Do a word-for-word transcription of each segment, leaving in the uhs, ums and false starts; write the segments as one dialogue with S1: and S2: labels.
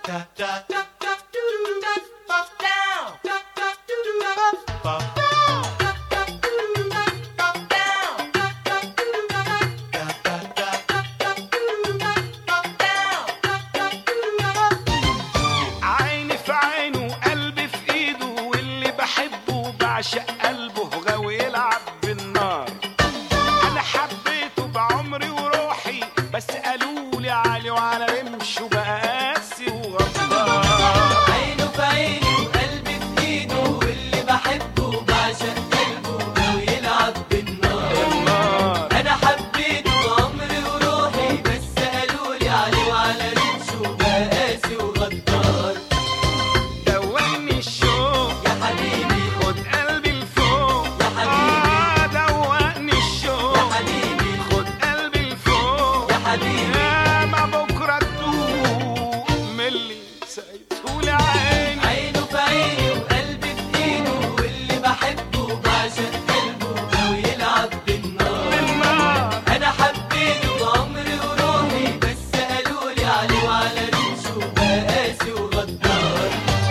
S1: عيني في عينه وقلبي في ايده، واللي بحبه بعشق قلبه غاوي يلعب بالنار. انا حبيته بعمري وروحي، بس قالولي علي وعلى رمشه بقى قاسي وغدار.
S2: عينه في عيني وقلبي في ايده، واللي بحبه بعشق قلبه غاوي يلعب بالنار. انا حبيته بعمري وروحي، بس قالولي علي وعلى رمشه بقى قاسي وغدار.
S1: دوقني الشوق
S2: يا حبيبي
S1: خد قلبي لفوق
S2: يا حبيبي
S1: آه دوقني الشوق
S2: يا حبيبي
S1: خد قلبي لفوق
S2: يا حبيبي.
S1: يا ما بكره تدوق من اللي سقيتهولي عيني.
S2: عينه في عيني وقلبي في ايده، واللي بحبه بعشق قلبه غاوي يلعب بالنار.
S1: بالنار
S2: انا حبيته بعمري وروحي، بس قالولي علي وعلى رمشه بقى قاسي وغدار.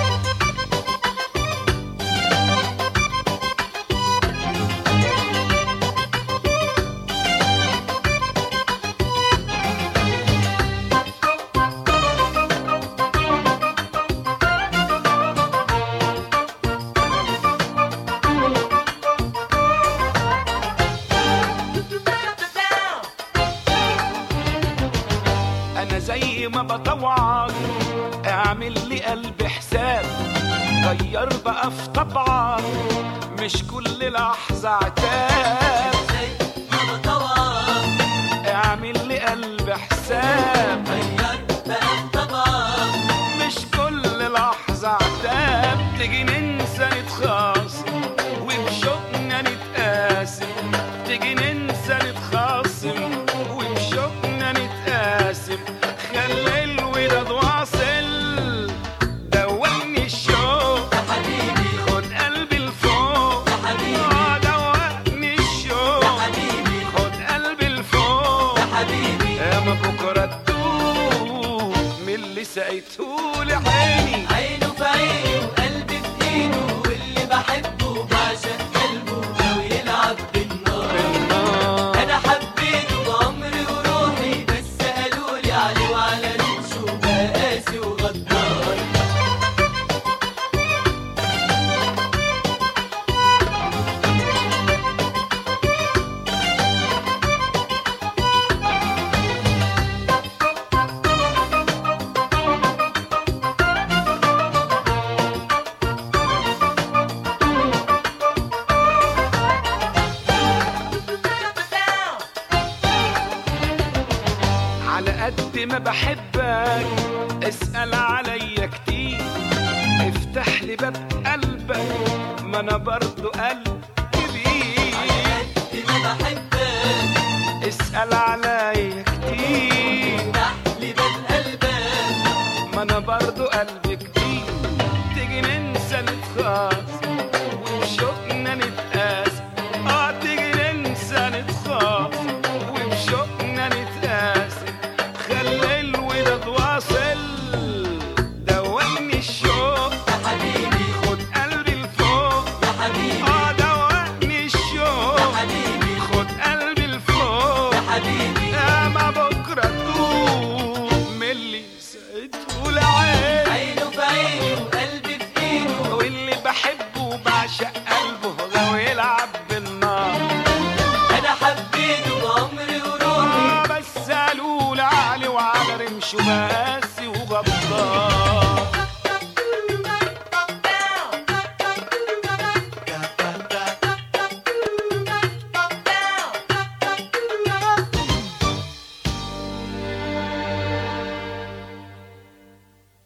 S1: انا زي ما بطوعك اعمل لي قلبي حساب، غير بقى في طبعك مش كل لحظة عتاب.
S2: زي ما بطوعك
S1: اعمل لي قلبي حساب،
S2: غير بقى في طبعك
S1: مش كل لحظة عتاب. تيجي ننسى نتخاصم وبشوقنا نتقاسم، تيجي ننسى نتخاصم وبشوقنا نتقاسم. خلي الوداد واصل، دوقني الشوق
S2: يا حبيبي
S1: خد قلبي لفوق
S2: يا حبيبي
S1: آه دوقني
S2: يا
S1: الشوق
S2: حبيبي
S1: خد قلبي لفوق
S2: يا حبيبي.
S1: يا ما بكره تدوق من اللي سقيتهولي عيني.
S2: عينه في عيني وقلبي في ايده، واللي بحبه بعشق قلبه غاوي يلعب بالنار.
S1: بالنار
S2: انا حبيته بعمري وروحي، بس قالولي علي وعلى رمشه بقى قاسي وغدار.
S1: على قد ما بحبك اسأل عليا كتير، افتح لي باب قلبك ما انا برضو قلب كبير.
S2: قد ما بحبك
S1: اسأل عليا كتير،
S2: افتح لي باب قلبك
S1: ما انا برضو قلب كتير. تيجي ننسى نتخاصم وبشوقنا نتقاسم اه تيجي ننسى نتخاصم وبشوقنا نتقاسم. خلي الوداد واصل، دوقني الشوق
S2: يا حبيبي
S1: خد قلبي لفوق
S2: يا حبيبي
S1: اه دوقني الشوق
S2: يا حبيبي
S1: خد قلبي لفوق
S2: يا حبيبي.
S1: يا ما بكره تدوق من اللي سقيتهولي عيني.
S2: عينه في عيني وقلبي في ايده،
S1: واللي بحبه بعشق قلبه غاوي يلعب بالنار.
S2: انا حبيته بعمري وروحي،
S1: آه بس قالولي علي وعلى رمشه بقاسي وغدار.